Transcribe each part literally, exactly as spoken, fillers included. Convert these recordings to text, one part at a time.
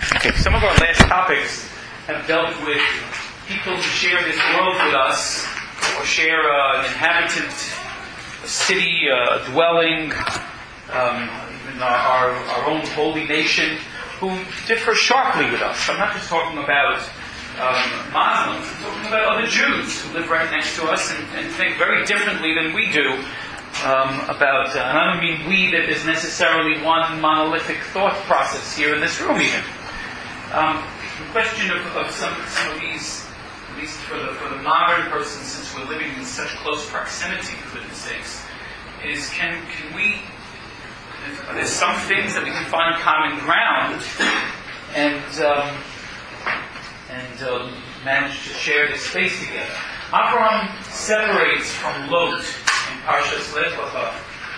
Okay, some of our last topics have dealt with people who share this world with us, or share uh, an inhabitant, a city, a dwelling, um, even our, our own holy nation, who differ sharply with us. I'm not just talking about um, Muslims, I'm talking about other Jews who live right next to us and, and think very differently than we do um, about, uh, and I don't mean we, that there's necessarily one monolithic thought process here in this room even. Um, the question of, of some, some of these, at least for the, for the modern person, since we're living in such close proximity, for goodness sakes, is can, can we, if there's some things that we can find common ground and um, and um, manage to share this space together. Abraham separates from Lot in Parshas Lech Lecha.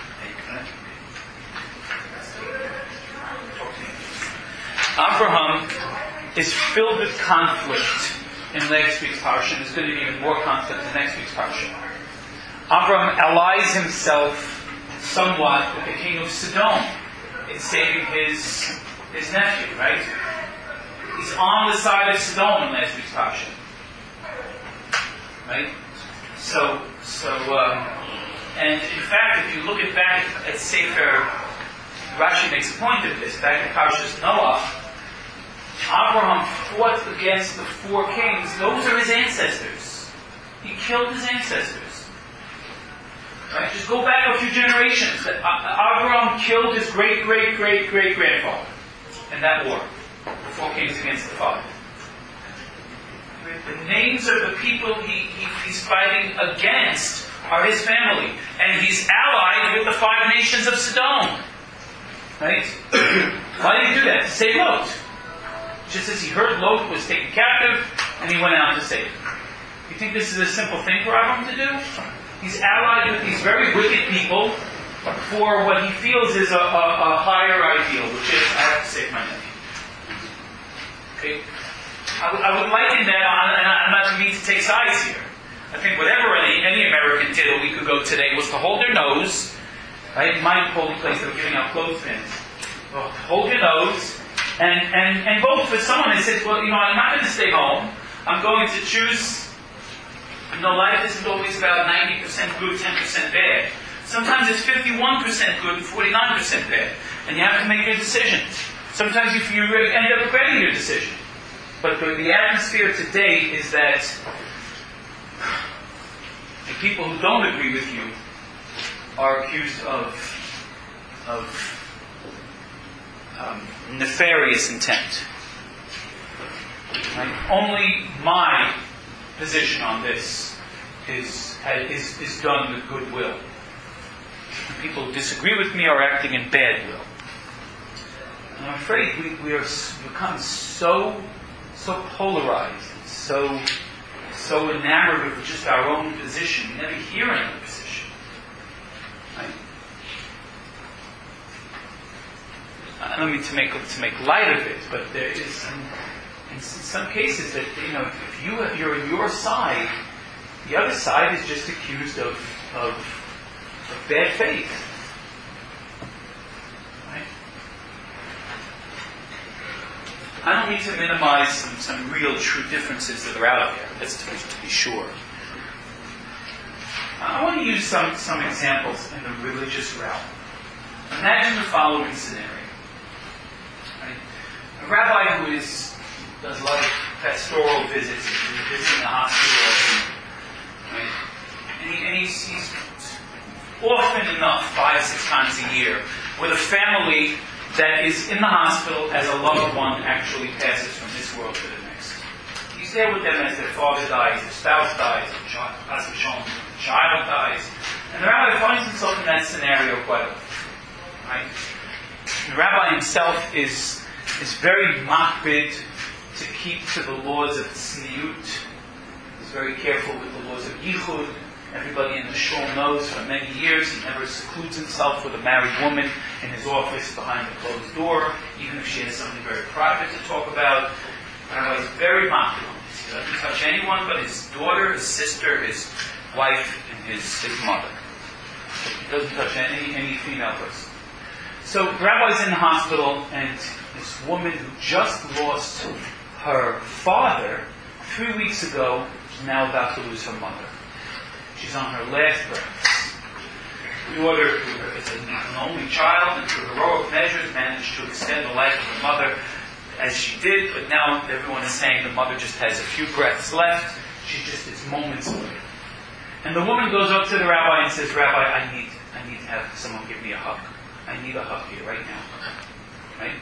Abraham is filled with conflict in next week's parsha, and there's going to be even more conflict in next week's parsha. Abraham allies himself somewhat with the king of Sodom in saving his his nephew, right? He's on the side of Sodom in last week's parsha, right? So, so, um, and in fact, if you look at back at Sefer, Rashi makes a point of this. Back in Parshas Noah, Abraham fought against the four kings. Those are his ancestors. He killed his ancestors. Right? Just go back a few generations. Abraham killed his great, great, great, great grandfather in that war. The four kings against the father. The names of the people he, he, he's fighting against are his family. And he's allied with the five nations of Sodom. Right? Why did he do that? To save Lot. Just as he heard Lot was taken captive, and he went out to save him. You think this is a simple thing for Abraham to do? He's allied with these very wicked people for what he feels is a, a, a higher ideal, which is, I have to save my nephew. Okay? I, w- I would liken that on, and I'm not mean to take sides here. I think whatever any, any American did a week ago today was to hold their nose, right? My polling place, they were giving out clothespins. Well, hold your nose and, and, and vote for someone that says, well, you know, I'm not going to stay home. I'm going to choose. You know, life isn't always about ninety percent good, ten percent bad. Sometimes it's fifty-one percent good and forty-nine percent bad. And you have to make your decision. Sometimes you, you end up regretting your decision. But the, the atmosphere today is that the people who don't agree with you are accused of, of um, nefarious intent. Right? Only my position on this is, is, is done with goodwill. The people who disagree with me are acting in bad will. And I'm afraid we, we are become so so polarized, so so enamored with just our own position. We never hear another position. Right? I don't mean to make to make light of it, but there is some, in some cases that, you know, if you if you're on your side, the other side is just accused of of, of bad faith. Right? I don't mean to minimize some, some real true differences that are out there. That's to be, to be sure. I want to use some, some examples in the religious realm. Imagine the following scenario. Right? A rabbi who is does a lot of pastoral visits, he's visiting the hospital, right? and, he, and he's, he's often enough, five, six times a year, with a family that is in the hospital as a loved one actually passes from this world to the next. He's there with them as their father dies, their spouse dies, their child, child dies, and the rabbi finds himself in that scenario quite often. Right? The rabbi himself is is very makbid to keep to the laws of tzniut. He's very careful with the laws of yichud. Everybody in the shul knows for many years he never secludes himself with a married woman in his office behind a closed door, even if she has something very private to talk about. The rabbi is very makbid on this. He doesn't touch anyone but his daughter, his sister, his wife, and his, his mother. He doesn't touch any, any female person. So the rabbi's in the hospital, and this woman who just lost her father three weeks ago is now about to lose her mother. She's on her last breaths. The daughter, as an only child, and through heroic measures, managed to extend the life of her mother as she did, but now everyone is saying the mother just has a few breaths left. She's just, it's moments away. And the woman goes up to the rabbi and says, Rabbi, I need, I need to have someone give me a hug. I need a hug here right now. Right?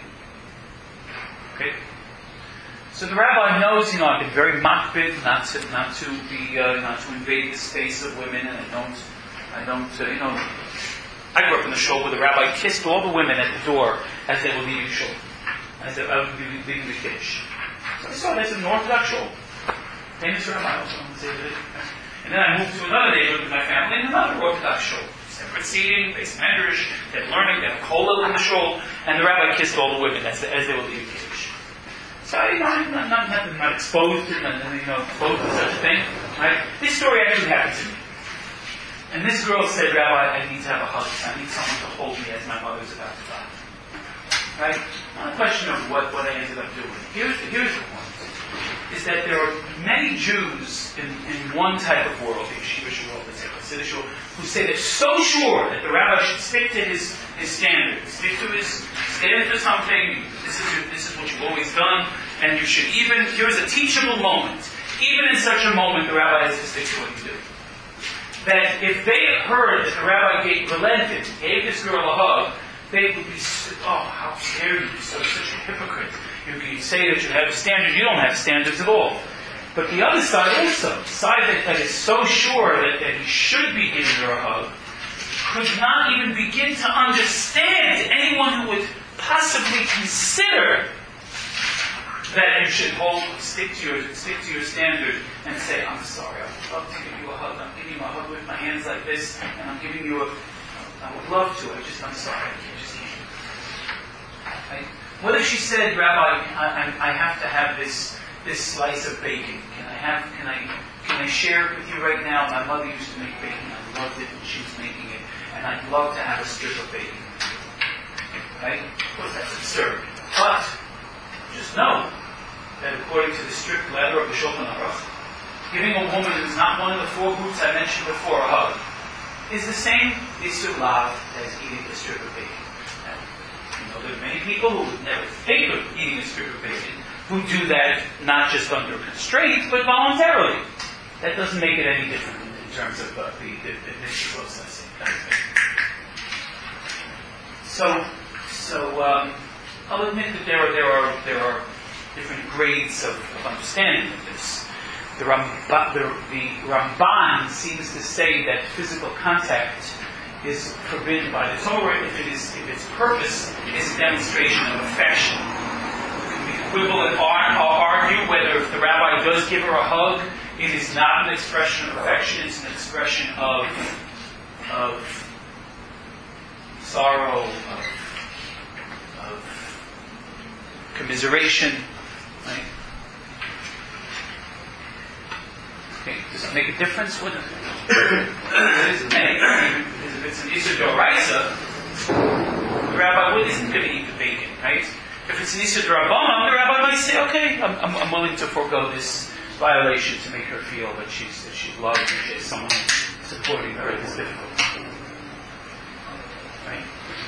Okay? So the rabbi knows, you know, I've been very makpid not to, not to be, uh, not to invade the space of women, and I don't, I don't, uh, you know, I grew up in the shul where the rabbi kissed all the women at the door as they were leaving shul, as they were leaving the kiddush. So I saw this in an Orthodox shul. Famous rabbi also. And then I moved to another neighborhood with my family in another Orthodox shul. Separate seating, base medrash, they had learning, they had a kollel in the shul, and the rabbi kissed all the women as, as they were leaving kiddush. So, you know, I'm not, not, not, not exposed to, not, you know, exposed to such a thing. Right? This story actually happened to me. And this girl said, Rabbi, I need to have a hug. I need someone to hold me as my mother's about to die. Right? Not a question of what, what I ended up doing. Here's, here's the point. Is that there are many Jews in, in one type of world, the yeshivish world, the Hasidic world, who say they're so sure that the rabbi should stick to his, his standard, stick to his, stand for something, this is, your, this is what you've always done, and you should even, here's a teachable moment. Even in such a moment, the rabbi has to stick to what you do. That if they heard that the rabbi gave, relented, gave this girl a hug, they would be, oh, how dare you, so such a hypocrite. You can say that you have a standard, you don't have standards at all. But the other side also, the side that, that is so sure that, that he should be giving her a hug, could not even begin to understand anyone who would possibly consider that you should hold, stick to your, stick to your standard and say, I'm sorry, I would love to give you a hug. I'm giving you a hug with my hands like this, and I'm giving you a, I would love to, I just, I'm sorry, I just can't. Right? What if she said, Rabbi, I, I, I have to have this this slice of bacon? Can I have? Can I? Can I share it with you right now? My mother used to make bacon. I loved it when she was making it, and I'd love to have a strip of bacon. Right? Of course, that's absurd. But just know that according to the strict letter of the Shulchan Aruch, giving a woman who's not one of the four groups I mentioned before a hug is the same issur lav as eating a strip of bacon. You know, there are many people who would never think of eating a strip of bacon who do that not just under constraint, but voluntarily. That doesn't make it any different in, in terms of uh, the, the, the initial processing. So, so um, I'll admit that there are there are there are different grades of, of understanding of this. The, Ramba, the, the Ramban seems to say that physical contact is forbidden by the Torah if it is if its purpose is a demonstration of affection. It can be equivalent or argue whether if the rabbi does give her a hug, it is not an expression of affection; it's an expression of of sorrow, of, of commiseration. Right? Okay, does it make a difference? What it doesn't make. Because if it's an issur d'oraisa, the rabbi isn't going to eat the bacon, right? If it's an issur d'rabbanan, the rabbi might say, "Okay, I'm, I'm, I'm willing to forego this violation to make her feel that she's that she's loved and she has someone supporting her in this difficulty." Right?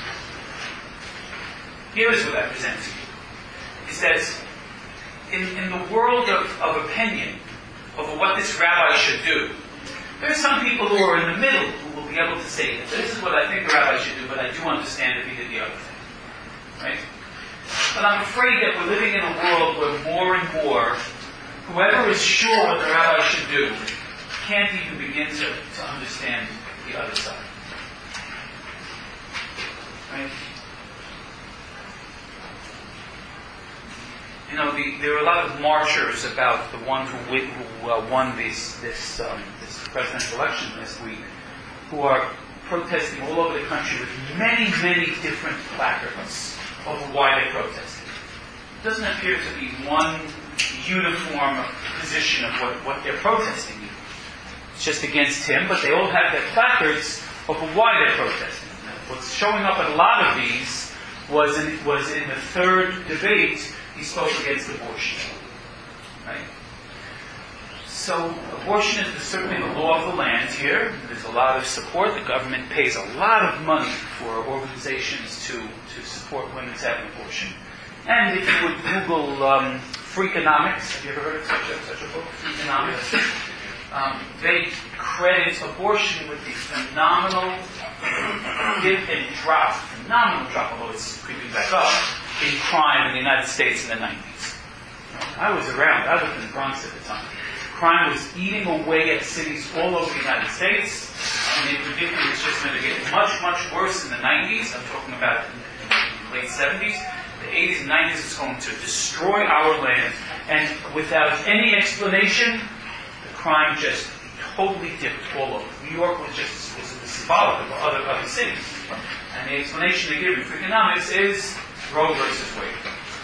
Here is what I present to you: is that in, in the world of, of opinion over what this rabbi should do, there are some people who are in the middle who will be able to say that this is what I think the rabbi should do, but I do understand if he did the other thing. Right? But I'm afraid that we're living in a world where more and more, whoever is sure what the rabbi should do can't even begin to, to understand the other side. Right? You know, the, there were a lot of marchers about the one who, who uh, won this this, um, this presidential election last week, who are protesting all over the country with many, many different placards over why they're protesting. It doesn't appear to be one uniform position of what, what they're protesting. It's just against him, but they all have their placards over why they're protesting. Now, what's showing up at a lot of these was in, was in the third debate, he spoke against abortion. Right? So abortion is certainly the law of the land here. There's a lot of support. The government pays a lot of money for organizations to, to support women's having abortion. And if you would Google um, Freakonomics, have you ever heard of such a, such a book, Freakonomics? Um, they credit abortion with the phenomenal dip and drop, phenomenal drop, although it's creeping back up, in crime in the United States in the nineties. I was around. I lived in the Bronx at the time. Crime was eating away at cities all over the United States, and they predicted it's just going to get much, much worse in the nineties. I'm talking about in the late seventies. The eighties and nineties is going to destroy our land, and without any explanation, the crime just totally dipped all over. New York was just was symbolic of other, other cities. And the explanation they give in Freakonomics is Roe versus Wade.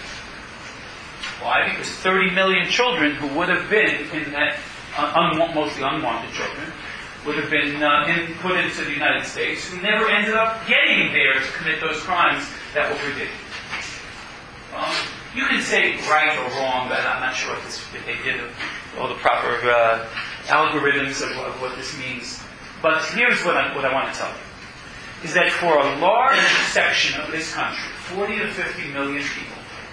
Why? Because thirty million children who would have been in that, uh, unwa- mostly unwanted children, would have been uh, in, put into the United States, who never ended up getting there to commit those crimes that were predicted. Um, you can say right or wrong, but I'm not sure if, this, if they did all the proper uh, algorithms of, of what this means. But here's what I, what I want to tell you, is that for a large section of this country, forty to fifty million people,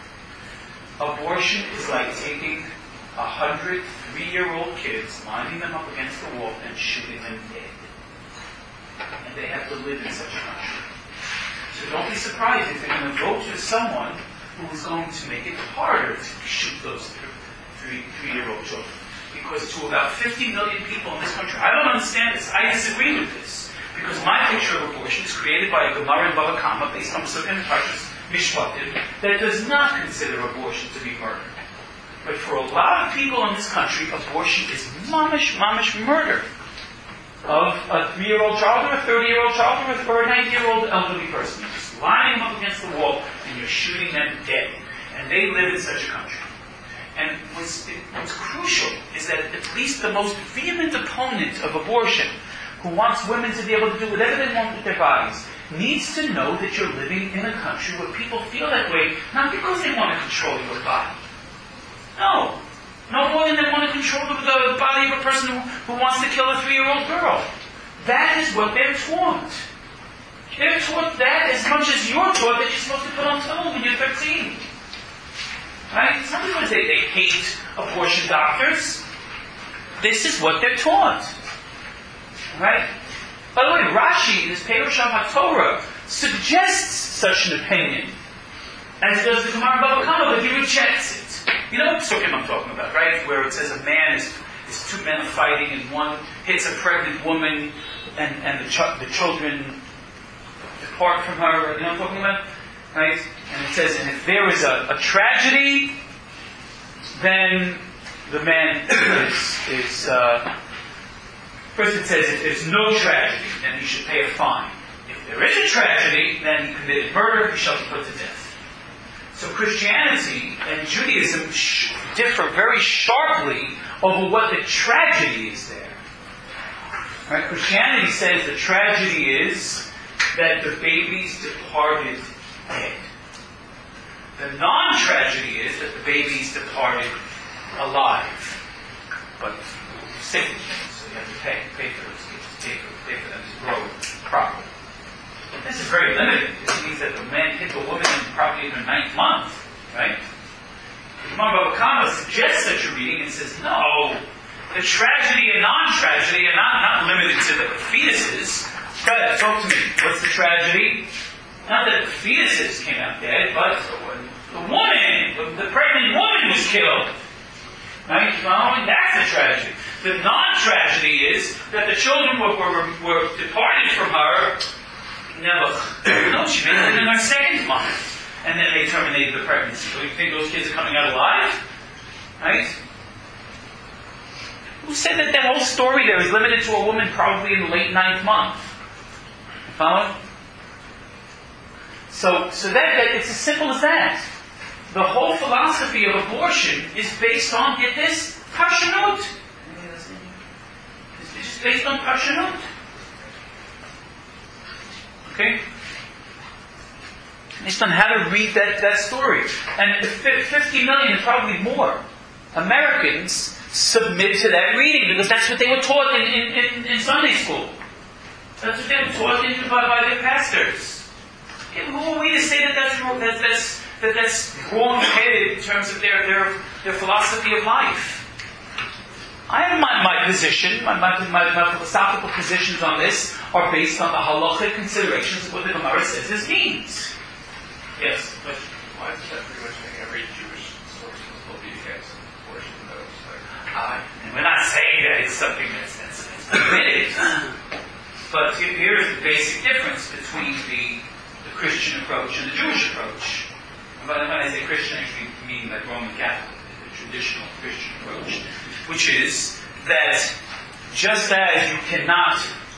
abortion is like taking a hundred three-year-old kids, lining them up against the wall, and shooting them dead. And they have to live in such a country. So don't be surprised if they're going to vote for someone who is going to make it harder to shoot those three, three-year-old children. Because to about fifty million people in this country, I don't understand this. I disagree with this. Because my picture of abortion is created by a Gemara in Bava Kama based on Pesukei and Parshas Mishpatim that does not consider abortion to be murder. But for a lot of people in this country, abortion is mamish, mamish murder of a three-year-old child or a thirty-year-old child or a, or a ninety-year-old elderly person. You're just lining them up against the wall and you're shooting them dead. And they live in such a country. And what's, what's crucial is that at least the most vehement opponent of abortion, who wants women to be able to do whatever they want with their bodies, needs to know that you're living in a country where people feel that way, not because they want to control your body. No. No more than they want to control the, the body of a person who, who wants to kill a three-year-old girl. That is what they're taught. They're taught that as much as you're taught that you're supposed to put on tone when you're thirteen. Right? It's not because they, they hate abortion doctors. This is what they're taught. Right? By the way, Rashi in his Perush HaTorah suggests such an opinion, as does the Gemara Bava Kama, but he rejects it. You know what Pesukei I'm talking about, right? Where it says a man is, is two men are fighting, and one hits a pregnant woman, and, and the, ch- the children depart from her. You know what I'm talking about? Right? And it says, and if there is a, a tragedy, then the man is, is uh, first it says, if there's no tragedy, then he should pay a fine. If there is a tragedy, then he committed murder, he shall be put to death. So Christianity and Judaism sh- differ very sharply over what the tragedy is there. Right? Christianity says the tragedy is that the baby's departed dead. The non-tragedy is that the baby's departed alive, but sick. So you have to pay, pay for those kids, pay for, pay for them to grow properly. This is very limited. This means that the man hit the woman in probably in her ninth month, right? The Gemara Bava Kama suggests such a reading and says, no, the tragedy and non-tragedy are not, not limited to the fetuses. Go ahead, talk to me. What's the tragedy? Not that the fetuses came out dead, but the woman, the pregnant woman was killed. Right? Following? That's the tragedy. The non-tragedy is that the children were, were, were departed from her. Never. No, she made it in her second month. And then they terminated the pregnancy. So you think those kids are coming out alive? Right? Who said that that whole story there is limited to a woman probably in the late ninth month? Follow? So, so that, that it's as simple as that. The whole philosophy of abortion is based on, get this, Parshanut. It's just based on Parshanut. Okay? Based on how to read that, that story. And fifty million, probably more, Americans submit to that reading because that's what they were taught in, in, in, in Sunday school. That's what they were taught in, by, by their pastors. And who are we to say that that's, that, that's, that that's wrong-headed in terms of their, their, their philosophy of life? I have my, my position, my, my, my, my philosophical positions on this are based on the halachic considerations of what the Gemara says this means. Yes? But why is that pretty much like every Jewish source will be against abortion? Uh, and we're not saying that it's something that's, that's, that's permitted. But here's the basic difference between the, the Christian approach and the Jewish approach. And when I say Christian, I actually mean like Roman Catholic, the traditional Christian approach. Which is that just as you cannot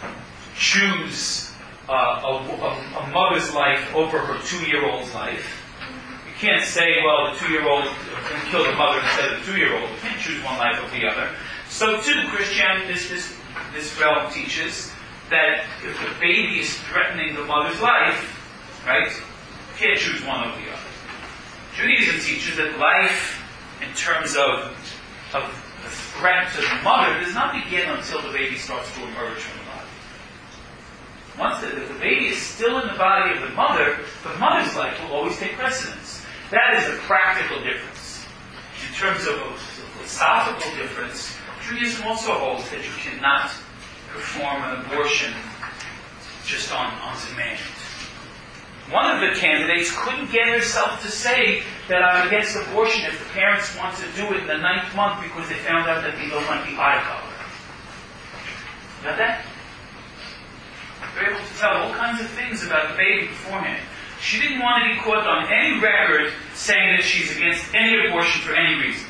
choose uh, a, a, a mother's life over her two-year-old's life, you can't say, well, the two-year-old can kill the mother instead of the two-year-old. You can't choose one life over the other. So too, Christianity, this, this, this realm teaches that if the baby is threatening the mother's life, right, you can't choose one over the other. Judaism teaches that life, in terms of, of the threat to the mother, does not begin until the baby starts to emerge from the body. Once the, the baby is still in the body of the mother, the mother's life will always take precedence. That is a practical difference. In terms of a, a philosophical difference, Judaism also holds that you cannot perform an abortion just on, on demand. One of the candidates couldn't get herself to say that I'm against abortion if the parents want to do it in the ninth month because they found out that they don't want the eye color. Got that? They're able to tell all kinds of things about the baby beforehand. She didn't want to be caught on any record saying that she's against any abortion for any reason.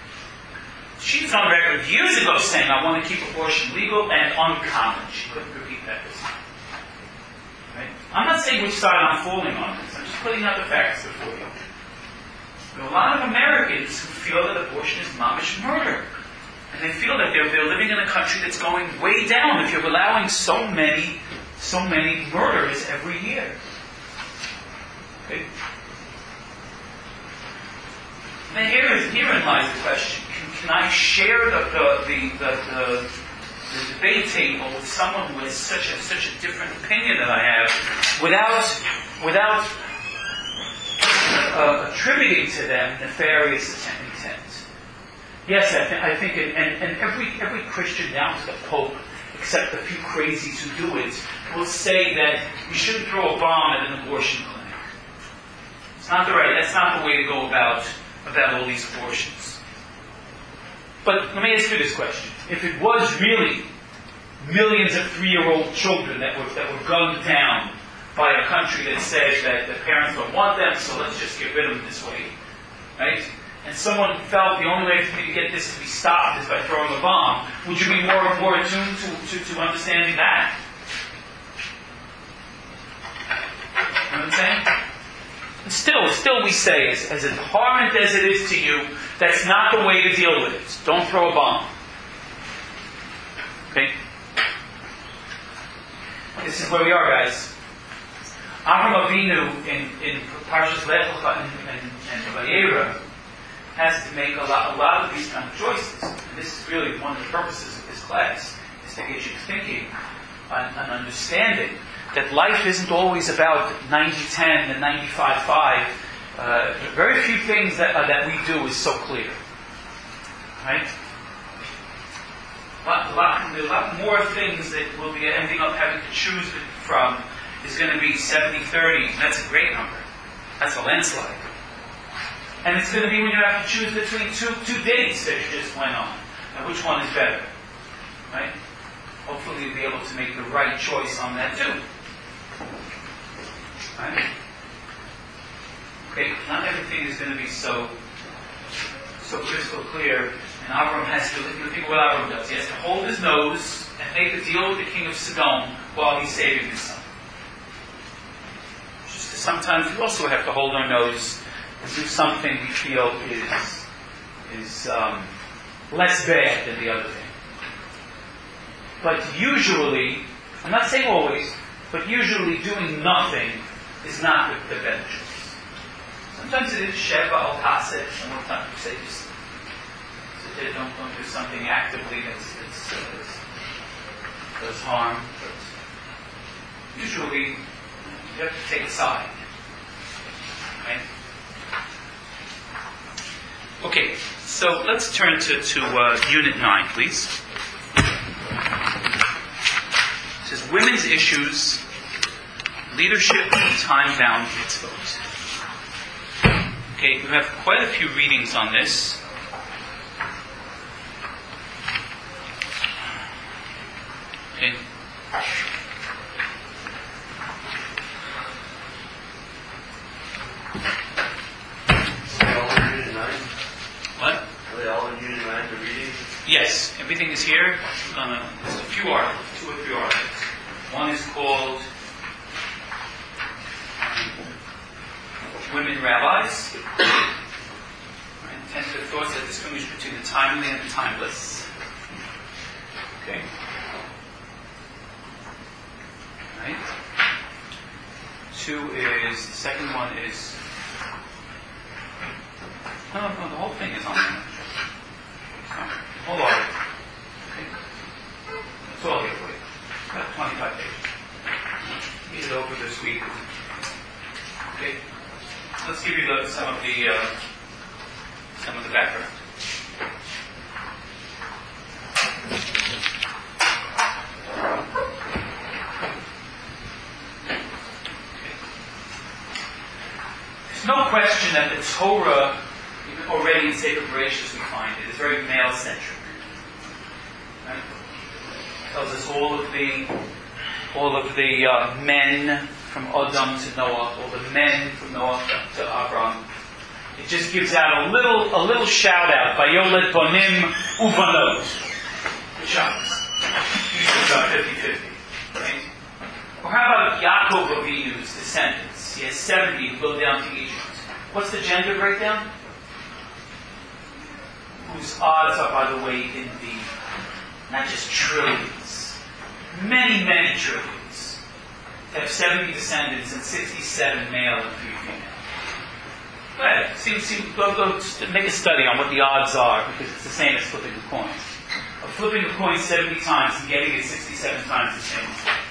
She was on record years ago saying, I want to keep abortion legal and uncommon. She couldn't repeat that this time. Right? I'm not saying which side I'm falling on this. I'm just putting out the facts before you. There are a lot of Americans who feel that abortion is mamish murder. And they feel that they're, they're living in a country that's going way down if you're allowing so many, so many murders every year. Okay? Now here is, herein lies the question. Can, can I share the, the, the, the, the, the debate table with someone who has such a, such a different opinion than I have without, without uh, attributing to them nefarious intent? Yes, I, th- I think, it, and, and every, every Christian down to the Pope, except a few crazies who do it, will say that you shouldn't throw a bomb at an abortion clinic. It's not the right, that's not the way to go about about all these abortions. But let me ask you this question. If it was really millions of three-year-old children that were that were gunned down by a country that says that the parents don't want them, so let's just get rid of them this way, right? And someone felt the only way for me to get this to be stopped is by throwing a bomb, would you be more and more attuned to, to, to understanding that? You know what I'm saying? Still, still we say, as, as abhorrent as it is to you, that's not the way to deal with it. Don't throw a bomb. Okay? This is where we are, guys. Avraham Avinu in, in Parshas Lech Lecha and, and, and Vayera has to make a lot, a lot of these kind of choices. And this is really one of the purposes of this class, is to get you thinking and, and understanding that life isn't always about ninety ten and ninety-five five. Uh, very few things that uh, that we do is so clear. Right? A lot, a, lot, a lot more things that we'll be ending up having to choose from is going to be seventy thirty. That's a great number. That's a landslide. And it's going to be when you have to choose between two two dates that you just went on. And which one is better? Right? Hopefully you'll be able to make the right choice on that too. Right? Okay, not everything is going to be so so crystal clear. And Avram has to, you think what Avram does. He has to hold his nose and make a deal with the king of Sodom while he's saving his son. Just as sometimes we also have to hold our nose and do something we feel is is um, less bad than the other thing. But usually, I'm not saying always, but usually doing nothing is not the, the better choice. Sometimes it is Sheva al Taseh, and sometimes we say just so they don't, don't do something actively that's, that's, uh, that's does harm. But usually, you have to take a side. Right? Okay, so let's turn to, to uh, Unit nine, please. It says Women's Issues, Leadership and Time-Bound Mitzvot. Okay, we have quite a few readings on this. Okay. What? Are they all in Unit nine, the reading? Yes, everything is here. Uh, there's a few articles, two or three articles. One is called Women Rabbis. Right, tentative thoughts that distinguish between the timely and the timeless. Okay. Right. Two is, the second one is, no, no, the whole thing is on there. The whole article. Okay. It's all here for you. About twenty-five pages. Read it over this week. Okay. Let's give you the, some of the uh, some of the background. There's no question that the Torah, even already in Sefer Bereshis we find it, is very male-centric. Right? It tells us all of the all of the uh, men from Adam to Noah, all the men from Noah to Abraham. It just gives out a little a little shout out by Yolet Bonim Ubanot. Shabbos. Usually about fifty-fifty. Right? Or how about Yaakov Avinu's descendants? He has seventy who go down to Egypt. What's the gender breakdown? Whose odds are, by the way, in the not just trillions, many, many trillions. To have seventy descendants and sixty-seven male and three female. Go ahead, see, see, go, go make a study on what the odds are, because it's the same as flipping the coin. Of flipping the coin seventy times and getting it sixty-seven times the same.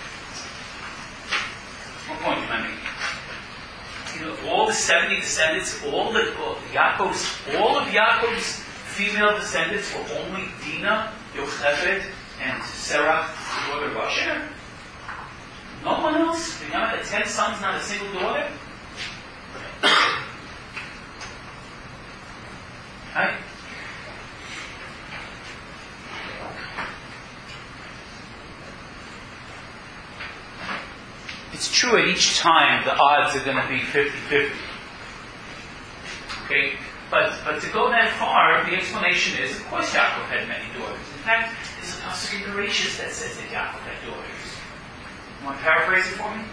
What point am I making? You know, all the seventy descendants, all the all Yaakov's, all of Yaakov's female descendants were only Dinah, Yocheved, and Sarah, the daughter of Asher. No one else? You know, had ten sons, not a single daughter? Right? It's true at each time the odds are going to be fifty-fifty. Okay? But but to go that far, the explanation is, of course Yaakov had many daughters. In fact, there's a pasuk in Bereshis that says that Yaakov had daughters. You want to paraphrase it for me?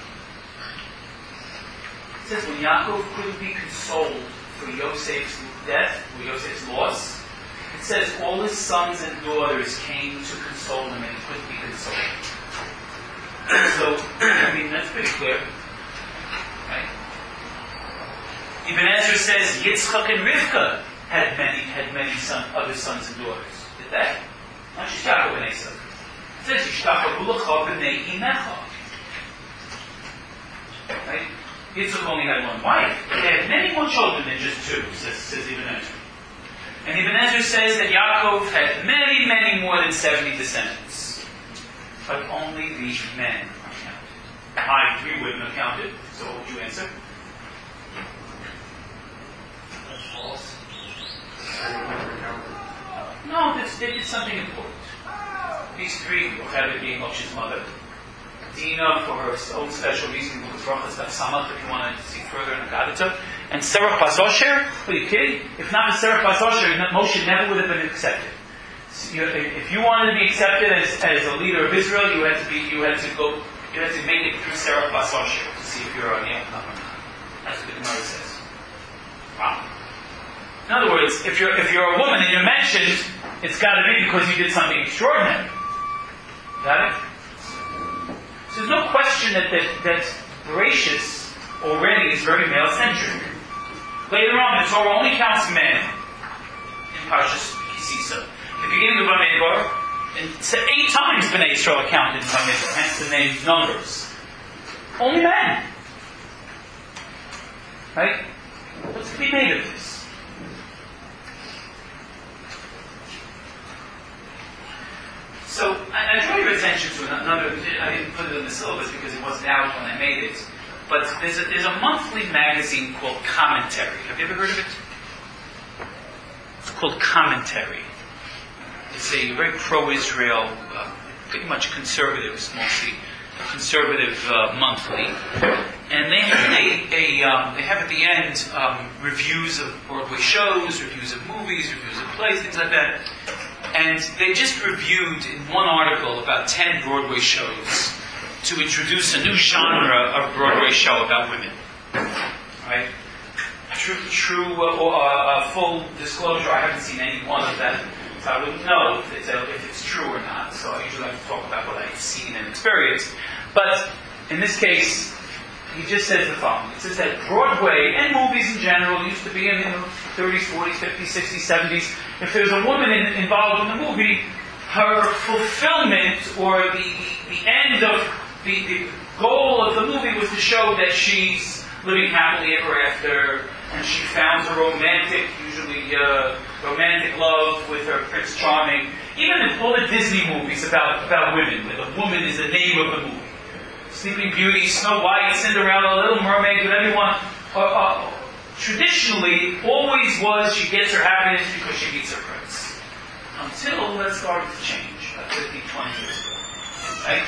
It says when Yaakov couldn't be consoled for Yosef's death, for Yosef's loss, it says all his sons and daughters came to console him and he couldn't be consoled. So, I mean, that's pretty clear. Right? Even Ezra says Yitzchak and Rivka had many had many son, other sons and daughters. Did they? Not just Yaakov and Esau. It says Yishtachavu l'cha b'nei imecha. Right? Yitzchak only had one wife, but they had many more children than just two, says, says Ibn Ezra. And Ibn Ezra says that Yaakov had many, many more than seventy descendants. But only the men are counted. I, three women are counted, so what would you answer? That's false. No, this, they did something important. These three, Yocheved being Moshe's mother, Dinah for her own special reason, because Rachas Daf Samach, if you want to see further in the Gadita, and Serach Bas Osher, are you kidding? If not for Serach Bas Osher, Moshe never would have been accepted. If you wanted to be accepted as, as a leader of Israel, you had to be, you had to go, you had to make it through Serach Bas Osher to see if you're on the outcome or not. That's what the Gemara says. Wow. In other words, if you're if you're a woman and you're mentioned, it's got to be because you did something extraordinary. Got it? So there's no question that that, that Bereshis already is very male-centric. Later on, the Torah only counts men in Parshas Kisisa. The beginning of Bamidbar, and eight times Bnei Yisrael are counted in Bamidbar, hence the name numbers. Only men. Right? What's to be made of this? So, I, I draw your attention to another, I didn't put it in the syllabus because it wasn't out when I made it, but there's a, there's a monthly magazine called Commentary. Have you ever heard of it? It's called Commentary. It's a very pro-Israel, uh, pretty much conservative, mostly conservative uh, monthly, and they have a, a um, they have at the end um, reviews of Broadway shows, reviews of movies, reviews of plays, things like that. And they just reviewed in one article about ten Broadway shows to introduce a new genre of Broadway show about women. Right? True, true uh, or, uh, full disclosure, I haven't seen any one of them, so I wouldn't know if it's, uh, if it's true or not. So I usually like to talk about what I've seen and experienced. But in this case, he just says the following. It says that Broadway and movies in general used to be in the thirties, forties, fifties, sixties, seventies. If there's a woman in, involved in the movie, her fulfillment or the, the end of the, the goal of the movie was to show that she's living happily ever after, and she found her romantic, usually uh, romantic love with her Prince Charming. Even in all the Disney movies about, about women, where the woman is the name of the movie. Sleeping Beauty, Snow White, Cinderella, Little Mermaid, whatever you want. Uh, uh, traditionally, always was she gets her happiness because she meets her prince. Until that started to change, about fifteen, twenty years ago. Right?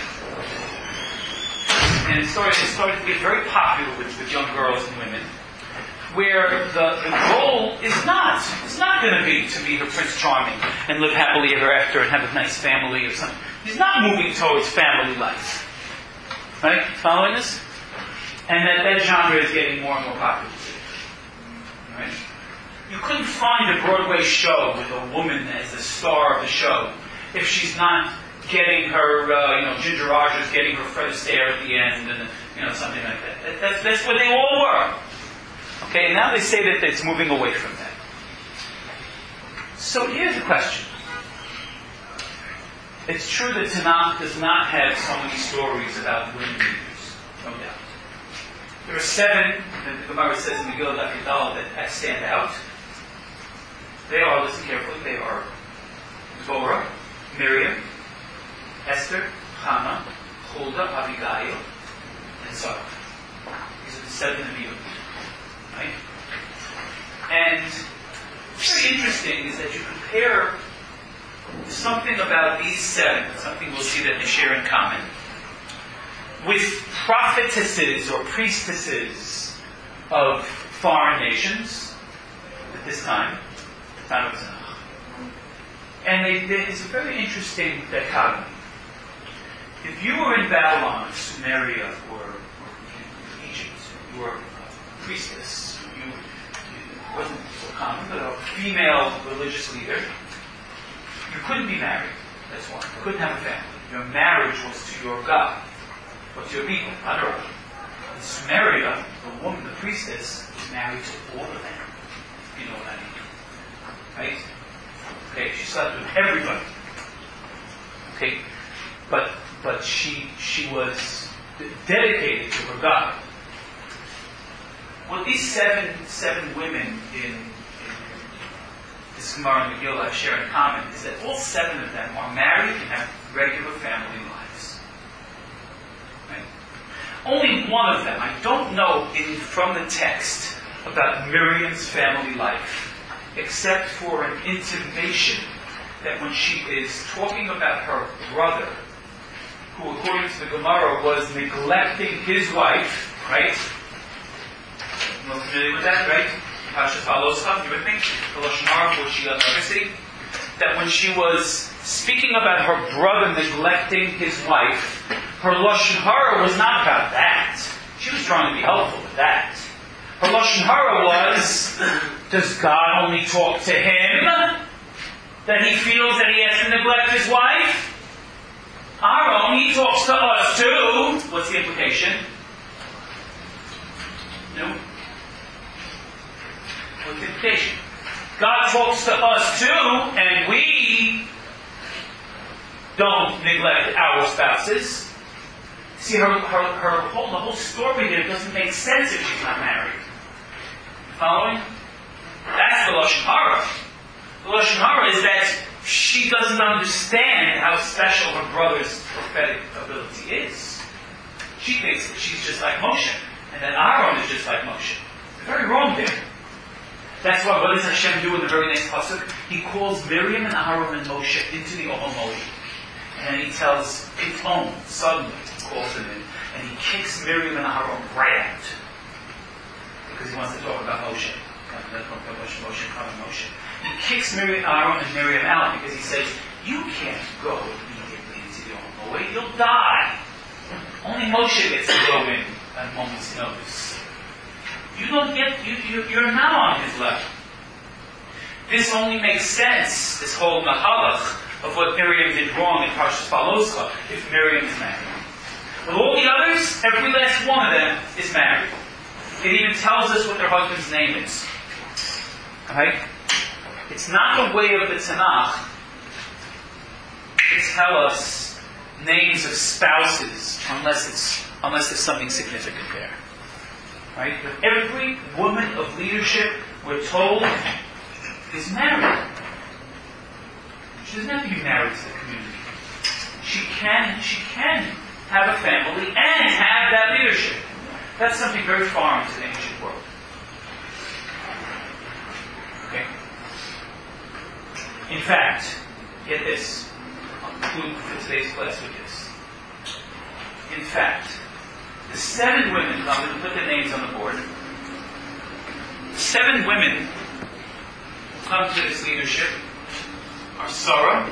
And it started, it started to get very popular with, with young girls and women, where the, the goal is not, it's not going to be to meet her Prince Charming and live happily ever after and have a nice family or something. He's not moving towards family life. Right? Following this? And that, that genre is getting more and more popular. Right? You couldn't find a Broadway show with a woman as the star of the show if she's not getting her, uh, you know, Ginger Rogers getting her Fred Astaire at the end, and you know, something like that. that that's, that's what they all were. Okay, and now they say that it's moving away from that. So here's the question. It's true that Tanakh does not have so many stories about women leaders, no doubt. There are seven, the Gemara says in Megillah Daf Yudal, that, that stand out. They are, listen carefully, they are Deborah, Miriam, Esther, Hannah, Huldah, Abigail, and Sarah. These are the seven Nevi'im. Right? And what's very interesting is that you compare something about these seven, something we'll see that they share in common, with prophetesses or priestesses of foreign nations at this time, time of Tanakh. And they, they, it's a very interesting dichotomy. If you were in Babylon, Sumeria, or, or Egypt, you were a priestess, you, it wasn't so common, but a female religious leader, you couldn't be married. That's one. You couldn't have a family. Your marriage was to your God, or to your people, Adonai. In Sumeria, the woman, the priestess, was married to all the men. You know what I mean. Right? Okay, she slept with everybody. Okay, but but she she was dedicated to her God. What these seven seven women in, in this Gemara and Megillah share in common is that all seven of them are married and have regular family lives. Right? Only one of them, I don't know in, from the text about Miriam's family life, except for an intimation that when she is talking about her brother, who according to the Gemara was neglecting his wife, right? You're familiar with that, right? Pasha Faloscha, you with me? The Lashon Hara for which she got legacy. That when she was speaking about her brother neglecting his wife, her Lashon Hara was not about that. She was trying to be helpful with that. Her Lashon Hara was, does God only talk to him? That he feels that he has to neglect his wife? Aaron, he talks to us too. What's the implication? No? What's the implication? God talks to us too, and we don't neglect our spouses. See, her, her, her whole, the whole story there doesn't make sense if she's not married. Following? That's the Lashon Hara. The Lashon Hara is that she doesn't understand how special her brother's prophetic ability is. She thinks that she's just like Moshe, and that Aaron is just like Moshe. They're very wrong there. That's why what does Hashem do in the very next pasuk? He calls Miriam and Aaron and Moshe into the Ohel Moed. And then he tells Piton, suddenly, calls them in, and he kicks Miriam and Aaron right out. Because he wants to talk about Moshe. Moshe, Moshe, Moshe. He kicks Miriam, Aaron and Miriam out because he says, you can't go immediately into the Ohel Moed, you'll die. Only Moshe gets to go in at a moment's notice. You don't get, you, you, you're now on his level. This only makes sense, this whole mahalach of what Miriam did wrong in Parshas Baloscha, if Miriam is married. But all the others, every last one of them is married. It even tells us what their husband's name is. Right? It's not the way of the Tanakh to tell us names of spouses unless it's unless there's something significant there. Right? But every woman of leadership, we're told, is married. She doesn't have to be married to the community. She can, she can have a family and have that leadership. That's something very foreign to the ancient world. Okay? In fact, get this. I'll conclude for today's class with this. In fact, the seven women, I'm going to put their names on the board. The seven women who come to this leadership are Sarah,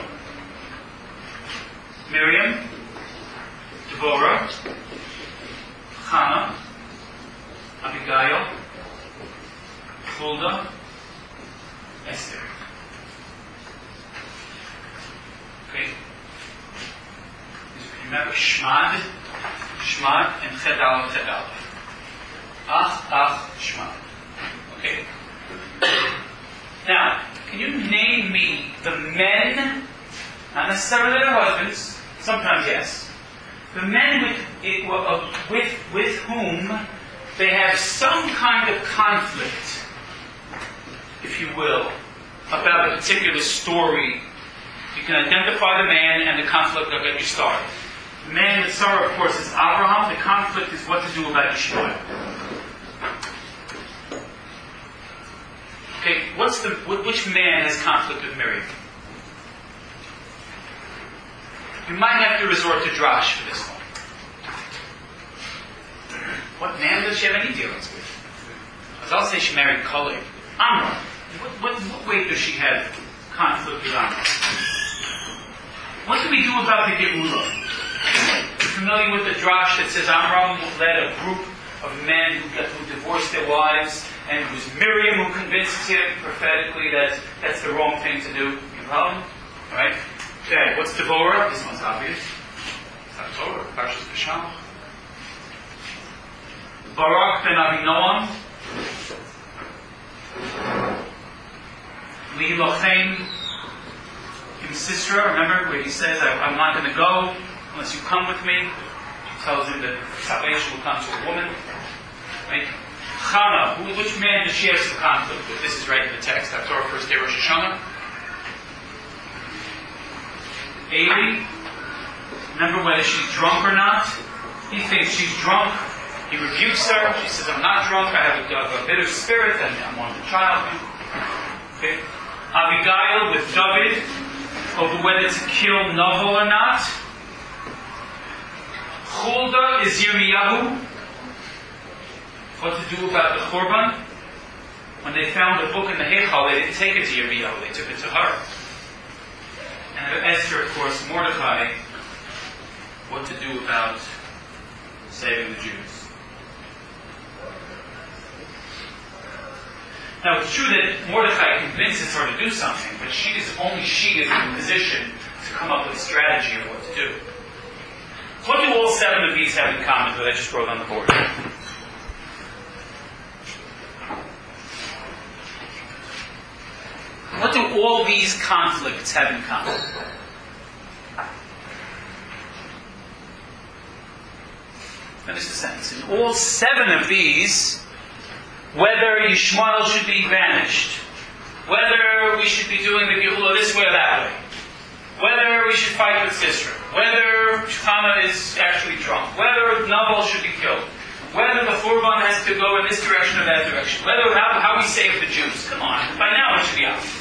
Miriam, Deborah, Hannah, Abigail, Huldah, Esther. Okay? Remember Shmad, Shmad, and Chedal, Chedal. Ach, Ach, Shmad. Okay? Now, can you name me the men, not necessarily their husbands, sometimes yes, the men with, it, uh, with, with whom they have some kind of conflict, if you will, about a particular story. You can identify the man and the conflict will get you started. The man with Sarah, of course, is Abraham. The conflict is what to do about Ishmael. Okay, what's the which man has conflict with Miriam? You might have to resort to Drash for this one. What man does she have any dealings with? As I'll say, she married Kaleb. Amram. What, what, what weight does she have conflict with Amram? What do we do about the Geula? You're familiar with the Drash that says Amram led a group of men who, got, who divorced their wives, and it was Miriam who convinces him prophetically that that's the wrong thing to do. You follow? Alright? Okay, what's Deborah? This one's obvious. It's not Torah, Parshas Beshalach. Barak ben Avinoam. Lilochem, his sister, remember where he says, I, I'm not going to go unless you come with me. She tells him that salvation will come to a woman. Right? Chana, who, which man does she have some conflict with? This is right in the text. That's our first day, Rosh Hashanah. Eli, remember whether she's drunk or not? He thinks she's drunk. He rebukes her. She says, I'm not drunk. I have a, a, a bitter spirit and I'm one of the child. Okay. Abigail with David over whether to kill Novel or not. Huldah is Yirmiyahu. What to do about the Churban? When they found the book in the Heichal, they didn't take it to Yirmiyahu, they took it to her. And Esther, of course, Mordecai, what to do about saving the Jews. Now, it's true that Mordecai convinces her to do something, but she is only she is in a position to come up with a strategy of what to do. What do all seven of these have in common that I just wrote on the board? all these conflicts have in common? Finish the sentence. In all seven of these, whether Yishmael should be banished, whether we should be doing the Geula this way or that way, whether we should fight with Sisera, whether Shechama is actually drunk, whether Nabal should be killed, whether the Khurban has to go in this direction or that direction, whether how, how we save the Jews. Come on, by now it should be obvious.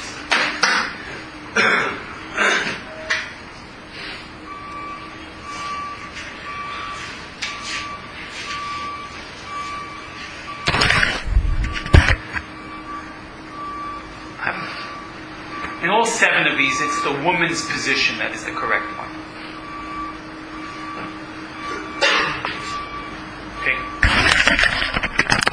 In all seven of these, it's the woman's position that is the correct one.